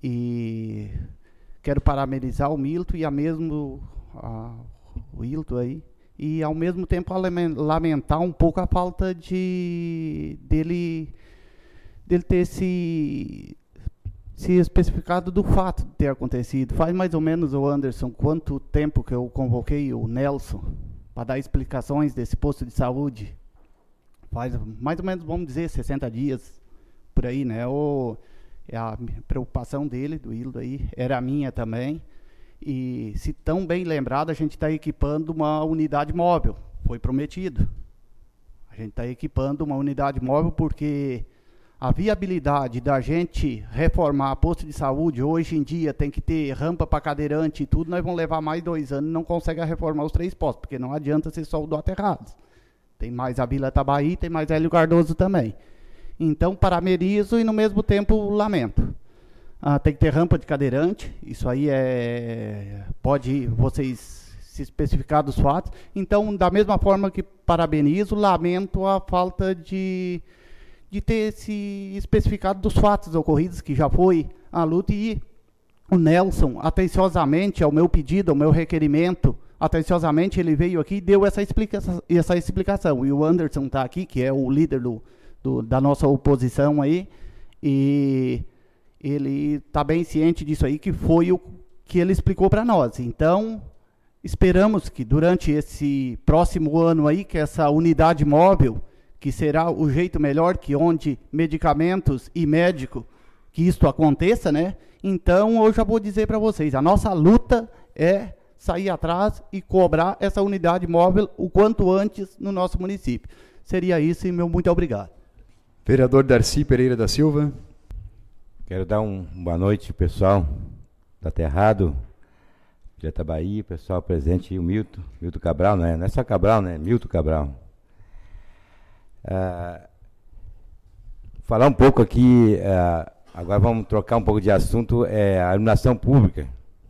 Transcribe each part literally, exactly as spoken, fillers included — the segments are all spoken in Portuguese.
E quero parabenizar o Milton e a mesmo a, o Hilton aí, e ao mesmo tempo lamentar um pouco a falta de dele, dele ter se, se especificado do fato de ter acontecido. Faz mais ou menos, o Anderson, quanto tempo que eu convoquei o Nelson para dar explicações desse posto de saúde? Faz mais ou menos, vamos dizer, sessenta dias, por aí, né? O, a preocupação dele, do Hildo aí, era a minha também. E, se tão bem lembrado, a gente está equipando uma unidade móvel. Foi prometido. A gente está equipando uma unidade móvel porque a viabilidade da gente reformar posto de saúde, hoje em dia tem que ter rampa para cadeirante e tudo, nós vamos levar mais dois anos e não consegue reformar os três postos, porque não adianta ser só o do Aterrados. Tem mais a Vila Tabaí, tem mais Hélio Cardoso também. Então, parabenizo e, no mesmo tempo, lamento. Ah, tem que ter rampa de cadeirante, isso aí é... pode vocês se especificar dos fatos. Então, da mesma forma que parabenizo, lamento a falta de, de ter se especificado dos fatos ocorridos, que já foi a luta. E o Nelson, atenciosamente, ao meu pedido, ao meu requerimento, atenciosamente ele veio aqui e deu essa explicação, essa explicação. E o Anderson está aqui, que é o líder do, do, da nossa oposição aí, e ele está bem ciente disso aí, que foi o que ele explicou para nós. Então, esperamos que durante esse próximo ano aí, que essa unidade móvel, que será o jeito melhor, que onde medicamentos e médico, que isto aconteça, né? Então, eu já vou dizer para vocês, a nossa luta é sair atrás e cobrar essa unidade móvel o quanto antes no nosso município. Seria isso, e meu muito obrigado. Vereador Darcy Pereira da Silva. Quero dar um, uma boa noite, pessoal da Aterrado, de Itabaí, pessoal presente, o Milton, Milton Cabral, não é, não é só Cabral, né? Milton Cabral. Ah, falar um pouco aqui, ah, agora vamos trocar um pouco de assunto, é a iluminação pública.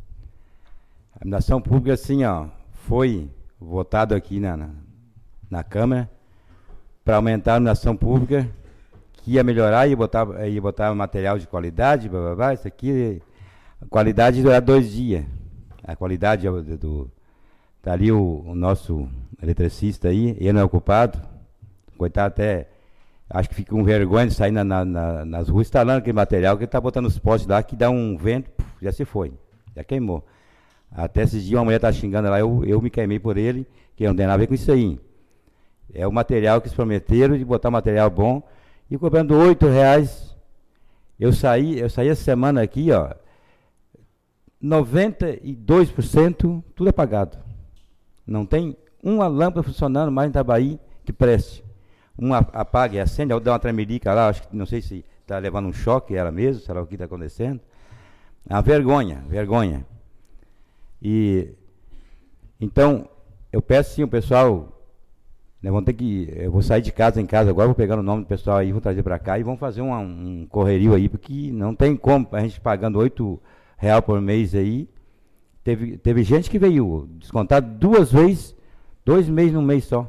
A iluminação pública, assim, ó, foi votado aqui na, na, na Câmara para aumentar a iluminação pública, que ia melhorar, ia botar, ia botar material de qualidade, blá, blá, blá, isso aqui, a qualidade durar dois dias. A qualidade do... do tá ali o, o nosso eletricista aí, ele não é ocupado, coitado, até, acho que fica com vergonha de sair na, na, na, nas ruas instalando aquele material, que ele tá botando os postes lá, que dá um vento, puf, já se foi, já queimou. Até esses dias uma mulher tá xingando lá, eu, eu me queimei por ele, que não tem nada a ver com isso aí. É o material que eles prometeram de botar material bom, e cobrando oito reais. Eu saí, eu saí essa semana aqui, ó, noventa e dois por cento tudo apagado. Não tem uma lâmpada funcionando mais em Itabaí que preste. Uma apaga e acende, dá uma tremelica lá, acho que não sei se está levando um choque, ela mesmo, sei lá o que está acontecendo. É uma vergonha, vergonha. E então, eu peço sim o pessoal, né, vão ter que, eu vou sair de casa em casa agora, vou pegar o nome do pessoal aí, vou trazer para cá e vamos fazer uma, um correrio aí, porque não tem como a gente pagando oito reais por mês aí. Teve, teve gente que veio descontado duas vezes, dois meses num mês só.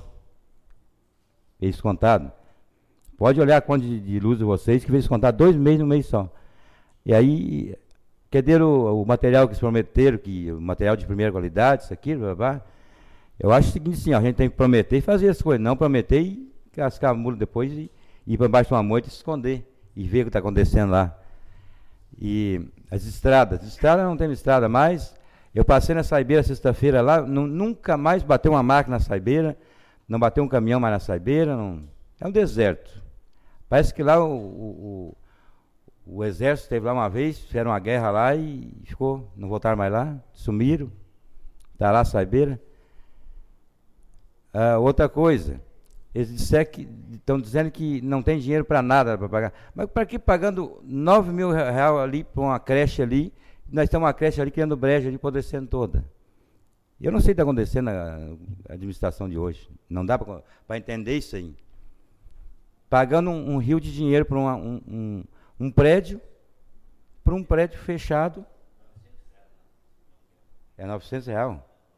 Veio descontado. Pode olhar a conta de, de luz de vocês, que veio descontado dois meses num mês só. E aí, quereram o, o material que eles prometeram, que, o material de primeira qualidade, isso aqui, blá, blá. Eu acho o seguinte, sim, a gente tem que prometer e fazer as coisas, não prometer e cascar a mula depois e, e ir para baixo de uma moita e se esconder e ver o que está acontecendo lá. E as estradas, as estradas não tem estrada mais. Eu passei na Saibeira sexta-feira lá, nu, nunca mais bateu uma máquina na Saibeira, não bateu um caminhão mais na Saibeira, não, é um deserto. Parece que lá o, o, o, o exército esteve lá uma vez, fizeram uma guerra lá e ficou, não voltaram mais lá, sumiram, está lá a Saibeira. Ah, outra coisa, eles disseram que, estão dizendo que não tem dinheiro para nada para pagar. Mas para que pagando nove mil reais ali para uma creche ali, nós temos uma creche ali criando brecha ali, apodrecendo toda. Eu não sei o que está acontecendo na administração de hoje. Não dá para entender isso aí. Pagando um, um rio de dinheiro para um, um, um prédio, para um prédio fechado. É novecentos reais.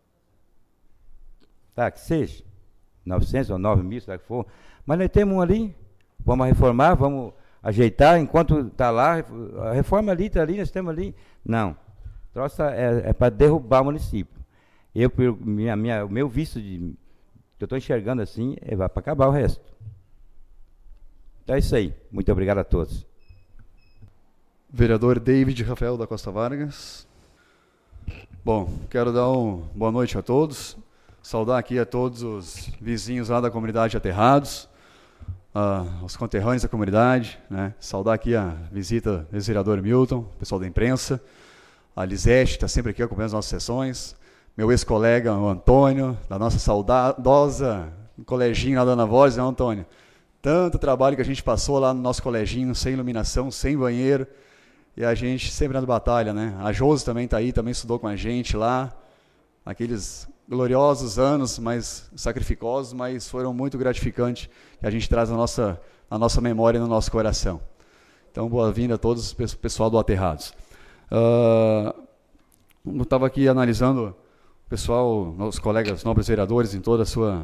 Tá, que seja. novecentos ou nove mil, será que for. Mas nós temos um ali, vamos reformar, vamos ajeitar enquanto está lá, a reforma ali, está ali, nós temos ali. Não. O troço é, é para derrubar o município. Eu, minha, minha, o meu visto de, que eu estou enxergando assim, é para acabar o resto. Então é isso aí. Muito obrigado a todos. Vereador David Rafael da Costa Vargas. Bom, quero dar uma boa noite a todos. Saudar aqui a todos os vizinhos lá da comunidade Aterrados, uh, os conterrâneos da comunidade, né? Saudar aqui a visita do ex-vereador Milton, pessoal da imprensa, a Lisete, que está sempre aqui acompanhando as nossas sessões, meu ex-colega, o Antônio, da nossa saudosa coleginho lá da Ana Voz, né, Antônio? Tanto trabalho que a gente passou lá no nosso coleginho, sem iluminação, sem banheiro, e a gente sempre na batalha, né? A Josi também está aí, também estudou com a gente lá, aqueles gloriosos anos, mas sacrificosos, mas foram muito gratificantes, que a gente traz na nossa, na nossa memória e no nosso coração. Então, boa-vinda a todos, pessoal do Aterrados. Uh, eu estava aqui analisando o pessoal, os colegas nobres vereadores, em toda a sua,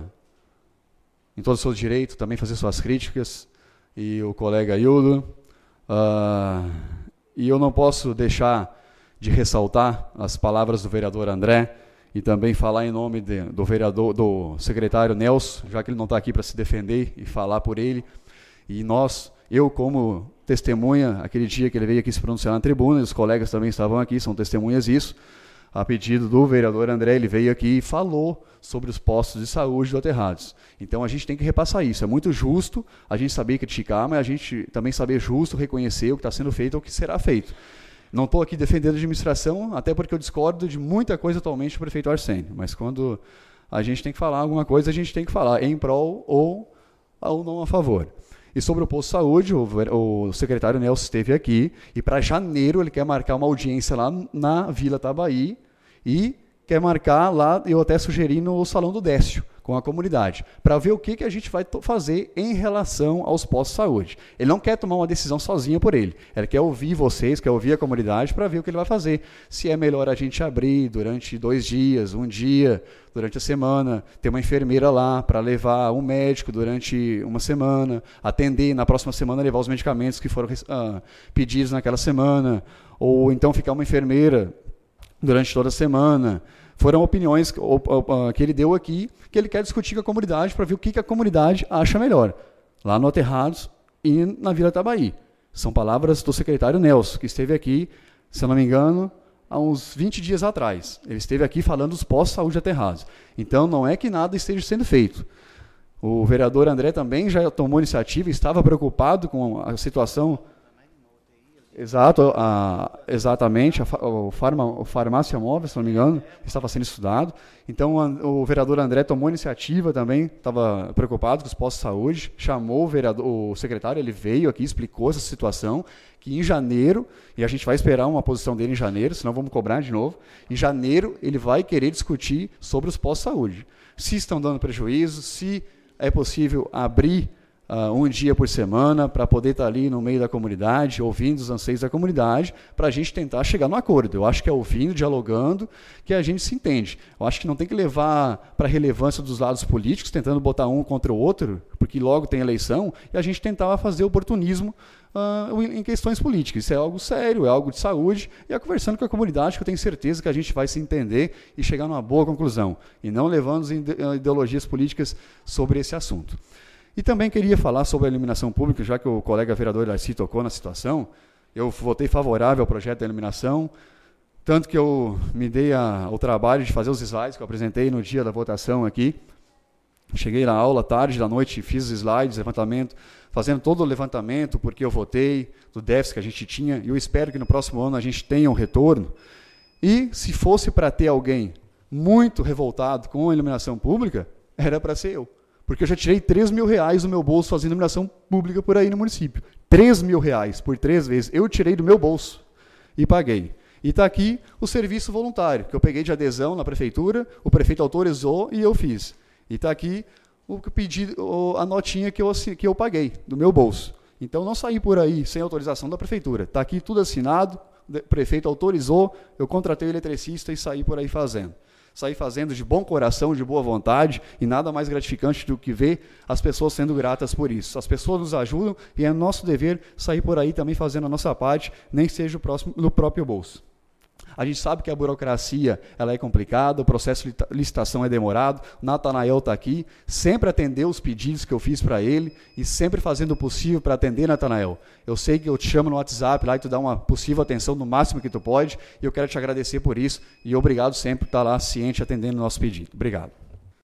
em todo o seu direito, também fazer suas críticas, e o colega Hildo. Uh, e eu não posso deixar de ressaltar as palavras do vereador André, e também falar em nome de, do vereador, do secretário Nelson, já que ele não está aqui para se defender e falar por ele. E nós, eu como testemunha, aquele dia que ele veio aqui se pronunciar na tribuna, e os colegas também estavam aqui, são testemunhas disso, a pedido do vereador André, ele veio aqui e falou sobre os postos de saúde do Aterrados. Então a gente tem que repassar isso. É muito justo a gente saber criticar, mas a gente também saber justo reconhecer o que está sendo feito ou o que será feito. Não estou aqui defendendo a administração, até porque eu discordo de muita coisa atualmente do prefeito Arsênio, mas quando a gente tem que falar alguma coisa, a gente tem que falar em prol ou, ou não a favor. E sobre o posto de saúde, o, o secretário Nelson esteve aqui, e para janeiro ele quer marcar uma audiência lá na Vila Tabaí, e quer marcar lá, eu até sugeri no Salão do Décio, com a comunidade, para ver o que, que a gente vai fazer em relação aos postos de saúde. Ele não quer tomar uma decisão sozinho por ele, ele quer ouvir vocês, quer ouvir a comunidade para ver o que ele vai fazer. Se é melhor a gente abrir durante dois dias, um dia, durante a semana, ter uma enfermeira lá para levar um médico durante uma semana, atender na próxima semana, levar os medicamentos que foram uh, pedidos naquela semana, ou então ficar uma enfermeira durante toda a semana. Foram opiniões que ele deu aqui, que ele quer discutir com a comunidade para ver o que a comunidade acha melhor, lá no Aterrados e na Vila Tabaí. São palavras do secretário Nelson, que esteve aqui, se eu não me engano, há uns vinte dias atrás. Ele esteve aqui falando dos postos de saúde Aterrados. Então, não é que nada esteja sendo feito. O vereador André também já tomou iniciativa, estava preocupado com a situação. Exato, a, exatamente, a, o, farma, o farmácia móvel, se não me engano, estava sendo estudado. Então, a, o vereador André tomou iniciativa também, estava preocupado com os postos de saúde, chamou o, vereador, o secretário, ele veio aqui, explicou essa situação, que em janeiro, e a gente vai esperar uma posição dele em janeiro, senão vamos cobrar de novo, em janeiro ele vai querer discutir sobre os postos de saúde. Se estão dando prejuízo, se é possível abrir Uh, um dia por semana, para poder estar ali no meio da comunidade, ouvindo os anseios da comunidade, para a gente tentar chegar no acordo. Eu acho que é ouvindo, dialogando, que a gente se entende. Eu acho que não tem que levar para a relevância dos lados políticos, tentando botar um contra o outro, porque logo tem eleição, e a gente tentar fazer oportunismo uh, em questões políticas. Isso é algo sério, é algo de saúde, e é conversando com a comunidade que eu tenho certeza que a gente vai se entender e chegar numa boa conclusão, e não levando ideologias políticas sobre esse assunto. E também queria falar sobre a iluminação pública, já que o colega vereador Darcy tocou na situação. Eu votei favorável ao projeto da iluminação, tanto que eu me dei a, ao trabalho de fazer os slides que eu apresentei no dia da votação aqui. Cheguei na aula tarde da noite, fiz os slides, levantamento, fazendo todo o levantamento, porque eu votei, do déficit que a gente tinha, e eu espero que no próximo ano a gente tenha um retorno. E se fosse para ter alguém muito revoltado com a iluminação pública, era para ser eu. Porque eu já tirei três mil reais do meu bolso fazendo iluminação pública por aí no município. três mil reais por três vezes. Eu tirei do meu bolso e paguei. E está aqui o serviço voluntário, que eu peguei de adesão na prefeitura, o prefeito autorizou e eu fiz. E está aqui o que eu pedi, a notinha que eu, que eu paguei do meu bolso. Então, não saí por aí sem autorização da prefeitura. Está aqui tudo assinado, o prefeito autorizou, eu contratei o eletricista e saí por aí fazendo. sair fazendo de bom coração, de boa vontade, e nada mais gratificante do que ver as pessoas sendo gratas por isso. As pessoas nos ajudam e é nosso dever sair por aí também fazendo a nossa parte, nem que seja o próximo, no próprio bolso. A gente sabe que a burocracia ela é complicada, o processo de licitação é demorado, o Natanael está aqui, sempre atendeu os pedidos que eu fiz para ele e sempre fazendo o possível para atender, Natanael. Eu sei que eu te chamo no WhatsApp lá e tu dá uma possível atenção no máximo que tu pode, e eu quero te agradecer por isso, e obrigado sempre por estar lá ciente atendendo o nosso pedido. Obrigado.